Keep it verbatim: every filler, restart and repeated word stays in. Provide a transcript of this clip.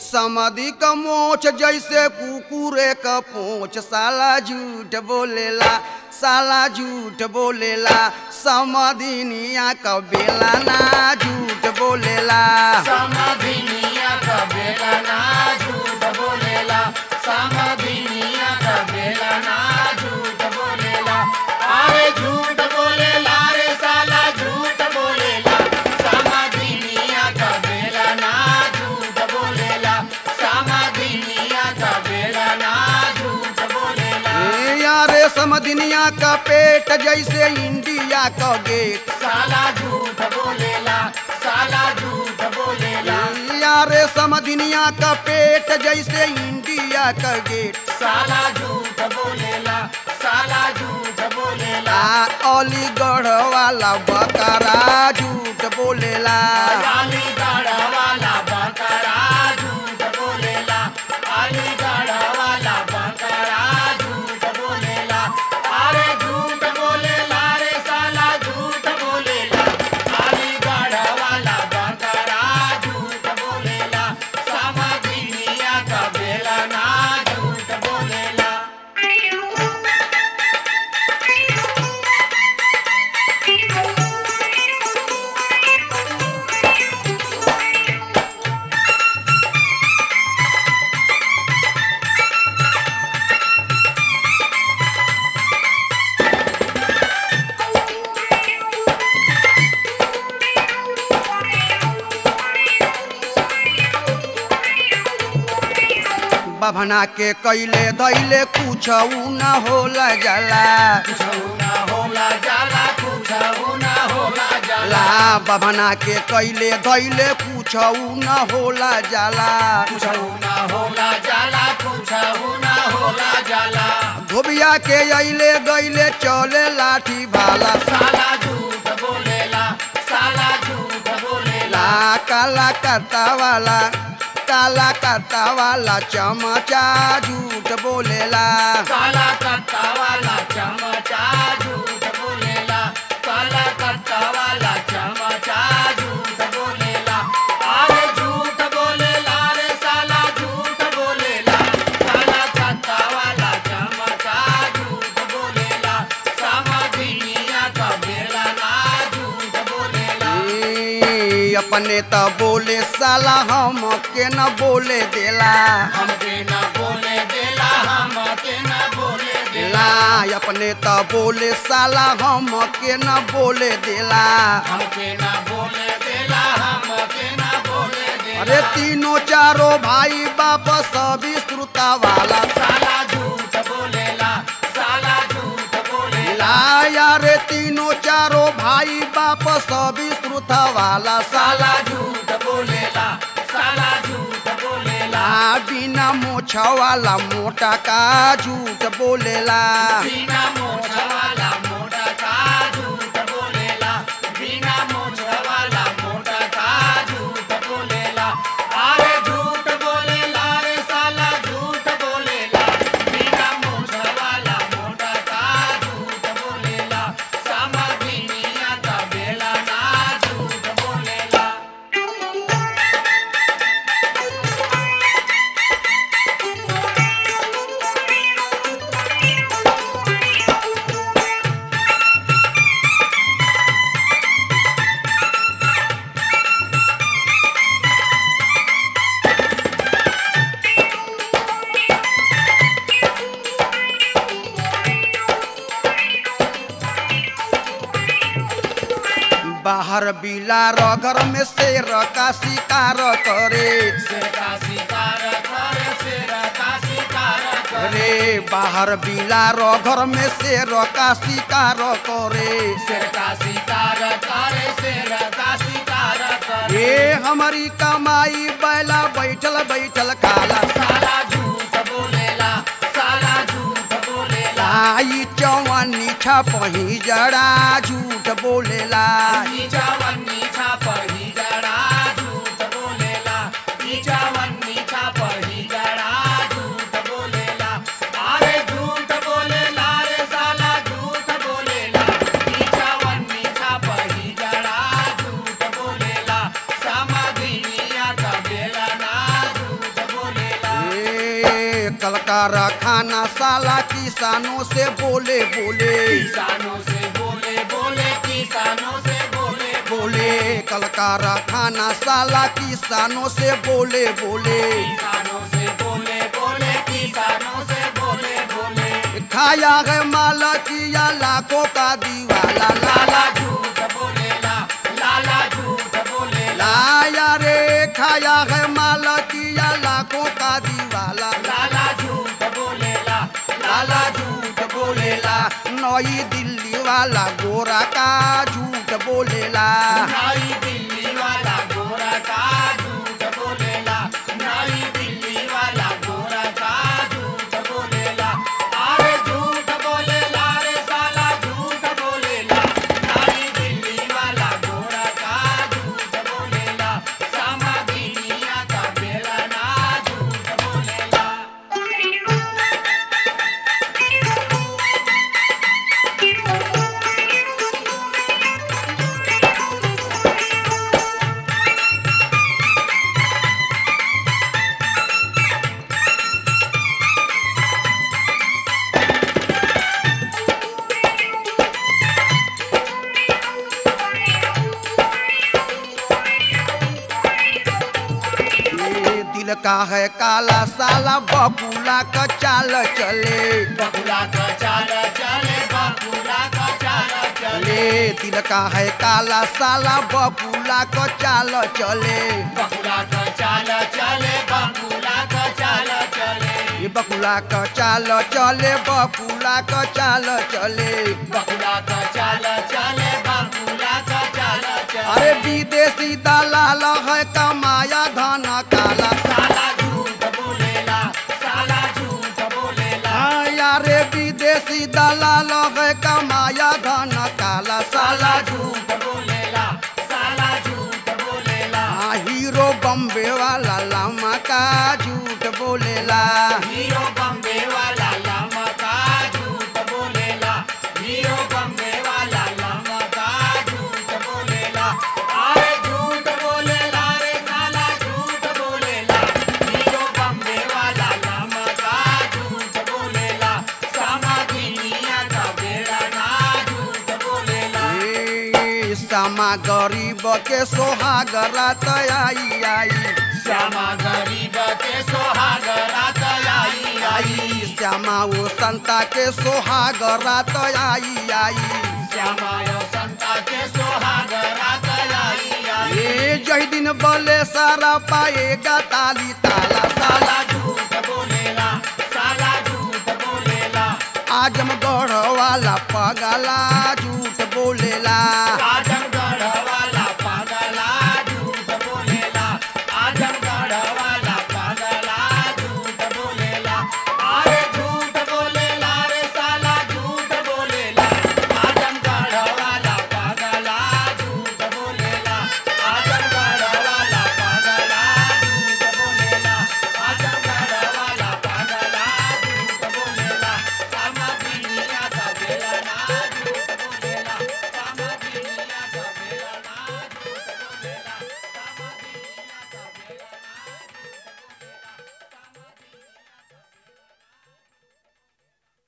समाधि का मोछ जैसे कुकुरे का पूछ साला झूठ बोलेला साला झूठ बोलेला समाधिनिया का बेला ना झूठ बोलेला समाधिनिया का बेला ना झूठ बोलेला समाधिनिया का बेला ना झूठ बोलेला अरे झूठ बोलेला रे साला झूठ बोलेला समाधिनिया का बेला ना झूठ बोलेला समाधिनिया का बेला ना झूठ बोलेला ए यारे समधिनिया का पेट जैसे इंडिया का गेट साला झूठ बोलेला साला झूठ बोलेला यारे समधिनिया का पेट जैसे इंडिया का गेट साला झूठ बोलेला साला झूठ बोलेला आ अलीगढ़ वाला बकरा झूठ बोलेला अलीगढ़ वाला बकरा झूठ बोलेला अलीगढ़ वाला बकरा झूठ बोलेला अरे झूठ बोलेला रे साला झूठ बोलेला अलीगढ़ वाला बकरा झूठ बोलेला समाधिनिया का बेला ना झूठ बोलेला बभना के कैले धैले कुछ न होला जाला कुछौना होला जाला कुछौना होला जाला ला बभना के कैले धैले कुछ न होला जाला कुछौना होला जाला कुछौना होला जाला धोबिया के अइले गइले चले लाठी भाला साला झूठ बोलेला साला झूठ बोलेला ला काला करता वाला काला करता वाला चमचा झूठ बोलेला काला कत्ता वाला चमचा झूठ बोलेला काला कत्ता वाला चमचा झूठ बोलेला अरे झूठ बोलेला रे साला झूठ बोलेला काला कत्ता वाला चमचा झूठ बोलेला समाधिनिया का बेला ना झूठ बोलेला ए, अपने त बोले साला हम के न बोले देला हमके न बोले देला हमके न बोले देला ला अपने त बोले साला हम के न बोले देला हमके न बोले देला हमके न बोले देला अरे तीनों चारों भाई बाप सभी श्रुता वाला साला झूठ बोलेला साला झूठ बोलेला ला यारे तीनों चारों भाई बाप सभी श्रुता वाला साला साला झूठ बोलेला साला झूठ बोलेला ला बिना मोछ वाला मोटा का झूठ बोलेला बिना मोछ वाला मोटा का झूठ बोलेला बिना मोछ वाला मोटा का झूठ बोलेला अरे झूठ बोलेला रे साला झूठ बोलेला बिना मोछ वाला मोटा का झूठ बोलेला समाधिनिया का बेला ना झूठ बोलेला बाहर बिलार घर में शेर का शिकार करे शेर का शिकार करे शेर का शिकार करे रे बाहर बिलार घर में शेर का शिकार करे शेर का शिकार करे शेर का शिकार करे ये हमारी कमाई बैला बैठल बैठल खाला साला झूठ बोलेला साला झूठ बोलेला लाई चौवनी छपही जड़ा झूठ बोलेला नीचा वन्नी छापही जड़ा झूठ बोलेला नीचा वन्नी छापही जड़ा झूठ बोलेला अरे झूठ बोलेला रे साला झूठ बोलेला नीचा वन्नी छापही जड़ा झूठ बोलेला समाधिनिया का बेला ना झूठ कारखाना साला किसानों से बोले बोले किसानों से बोले बोले किसानों से बोले बोले कल कारखाना साला किसानों से बोले बोले किसानों से बोले बोले किसानों से बोले बोले खाया है माल किया लाखों का दीवाला लाला लाला झूठ बोलेला लाला झूठ बोलेला लाया रे खाया है माल किया लाखों का दीवाला लाला झूठ बोलेला लाला झूठ बोलेला नई दिल्ली वाला गोरा का झूठ बोलेला नई दिल्ली वाला गोरा का झूठ बोलेला नई दिल्ली वाला गोरा का झूठ बोलेला अरे झूठ बोलेला रे साला झूठ बोलेला नई दिल्ली वाला गोरा का झूठ बोलेला समाधि दुनिया का बेला ना झूठ बोलेला ये दिल का है काला साला बकुला का चाल चले बकुला का चाल चले बकुला का चाल चले ले दिल का है काला साला बकुला का चाल चले बकुला का चाल चले बकुला का चाल चले ये बकुला का चाल चले बकुला का चाल चले बकुला का चाल चले बकुला का चाल चले अरे विदेशी दलाल है कमाया धन काला साला झूठ बोलेला साला झूठ बोलेला यारे विदेशी दलाल है कमाया धन काला साला झूठ बोलेला साला झूठ बोलेला हाँ हीरो बम्बे वाला लामा का झूठ बोलेला हीरो बम्बे वाला लामा का झूठ बोलेला हीरो बम्बे वाला लामा का झूठ बोलेला अरे झूठ बोलेला रे साला झूठ बोलेला हीरो बम्बे वाला लामा का झूठ बोलेला समाधि दुनिया का बेड़ा ना झूठ बोलेला ए, सामा गरीब के सोहाग रात आई आई श्यामा गरीब के सोहाग रात आई आई श्यामा वो संता के सोहाग रात आई आई श्यामा यो संता के सोहाग रात आई आई ये जही दिन बोले सारा पाएगा ताली ताला साला साला झूठ बोलेला साला झूठ बोलेला आजमगढ़ वाला पगला झूठ बोलेला आजमगढ़ वाला